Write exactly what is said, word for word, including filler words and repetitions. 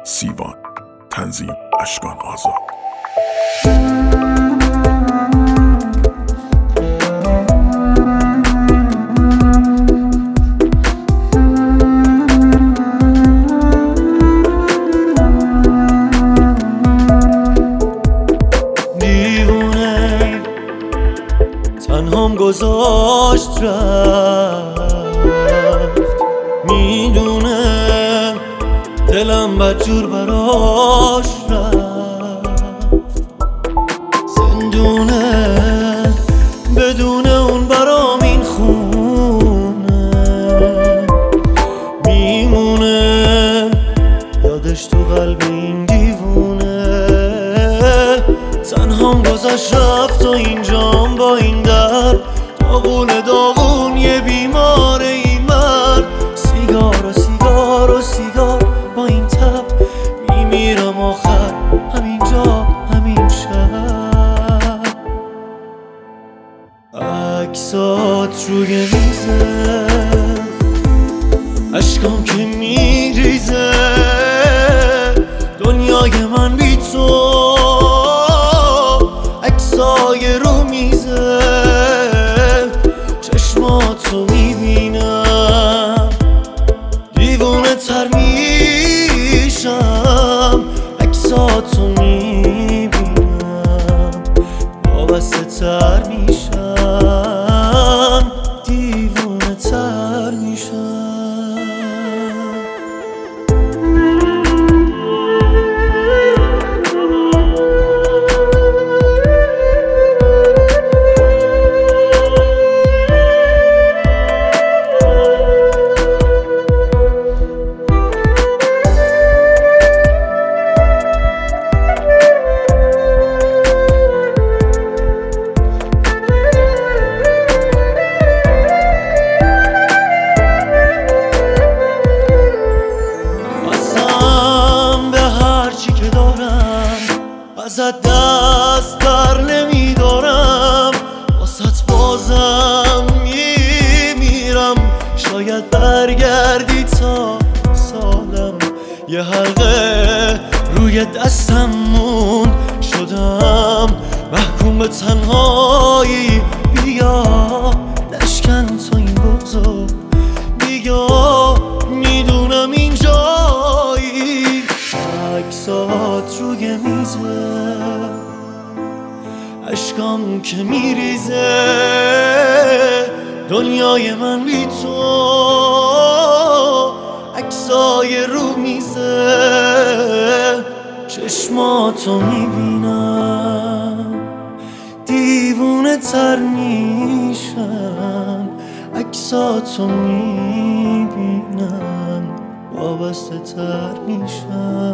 سیوان. تنظیم اشکان آزاد. دیوونه تنهام گذاشت رفت، میدونم دلم بدجور براش رفت، زندونه بدون اون برام این خونه میمونه، یادش تو قلب این دیوونه. تنهام گذاشت رفت و اینجام با این درد، داغون داغون یه بیمار این مرد. سیگار و سیگار و سیگار با این تب، میمیرم آخر همینجا همین شب. عکسات روی میزه، اشکام که میریزه، دنیای من بی تو. عکسای رو میزه، چشماتو میبینم، دیوونه تر میشم. عکساتو میبینم، وابسته تر میشم، دیوونه تر میشم. ازت دست در نمیدارم، واسط بازم میمیرم. شاید برگردی تا سالم، یه حلقه روی دستم موند. شدم محکوم به تنهایی، بیا نشکن تو این بغضو، بیا میدونم اینجایی. عکسات روی میزه، اشکام که میریزه، دنیای من بی تو. عکسای رو میزه، چشماتو میبینم، دیوونه تر میشم. عکساتو میبینم، وابسته تر میشم.